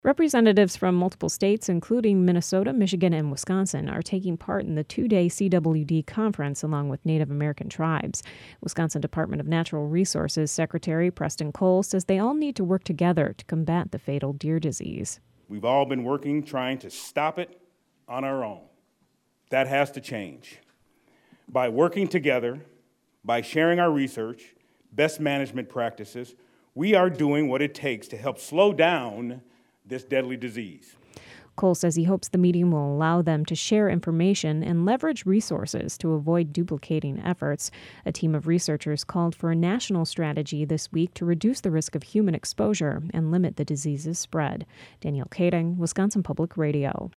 Representatives from multiple states, including Minnesota, Michigan, and Wisconsin, are taking part in the two-day CWD conference along with Native American tribes. Wisconsin Department of Natural Resources Secretary Preston Cole says they all need to work together to combat the fatal deer disease. We've all been working trying to stop it on our own. That has to change. By working together, by sharing our research, best management practices, we are doing what it takes to help slow down this deadly disease. Cole says he hopes the meeting will allow them to share information and leverage resources to avoid duplicating efforts. A team of researchers called for a national strategy this week to reduce the risk of human exposure and limit the disease's spread. Danielle Kading, Wisconsin Public Radio.